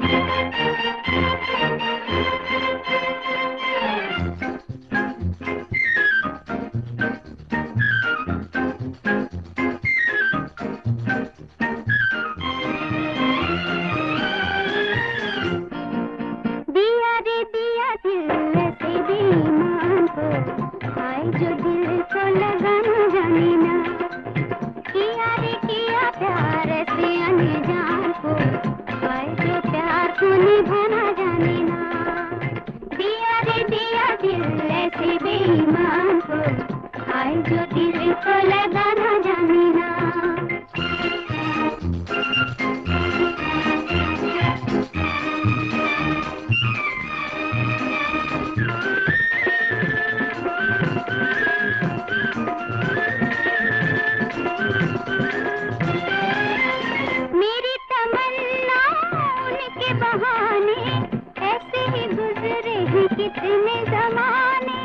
दिया रे दिया दिल ऐसे बेईमान को, हाय जो दिल को लगा न जाने ना। किया रे किया प्यार ऐसे अनजान को, हाय जो प्यार को निभाना जाने ना। दिया रे दिया दिल ऐसे बेईमान को, हाय जो दिल को लगा न जाने ना। मेरी तमन्ना उनके बहाने, ऐसे ही गुजरे हैं कितने जमाने।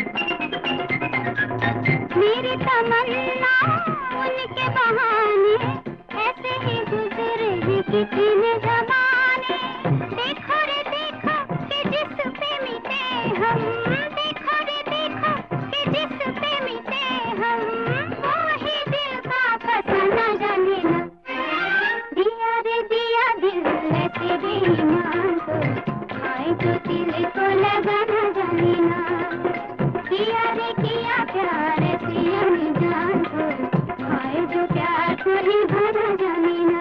मेरी तमन्ना उनके बहाने, ऐसे ही गुजरे हैं कितने जमाने। देखो रे देखो कि जिस पे मिटे हम, देखो रे देखो कि जिस पे मिटे हम, वो ही दिल का फसाना जाने ना। दिया रे दिया दिल ऐसे बेईमान को, हाय जो दिल को लगा न जाने ना। किया रे किया प्यार ऐसे अनजान को, हाय जो प्यार को निभाना जाने ना।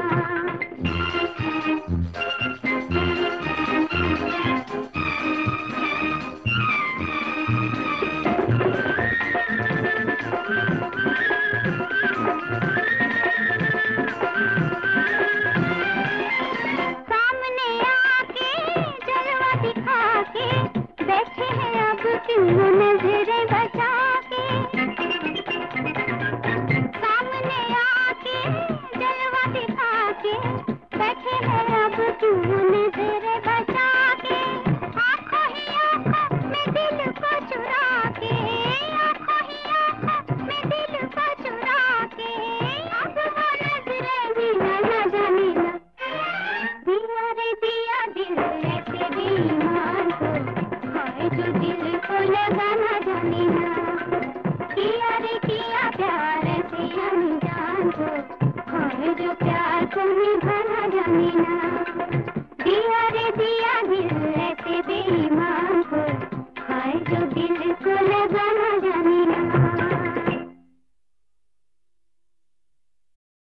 सामने आके जलवा दिखा के, बैठे हैं अब क्यों नजरें बचा के। सामने आके जलवा दिखा के, बैठे हैं अब क्यों नजरें बचा के। आंखों ही आंखों में दिल को चुरा के, आंखों ही आंखों में दिल को चुरा के, अब वो नजरें भी न जाने ना। दिया रे दिया दिल ऐसे बेईमान को, हाय जो दिल को लगा न जाने ना। किया रे किया प्यार ऐसे अनजान को, हाय जो प्यार को निभा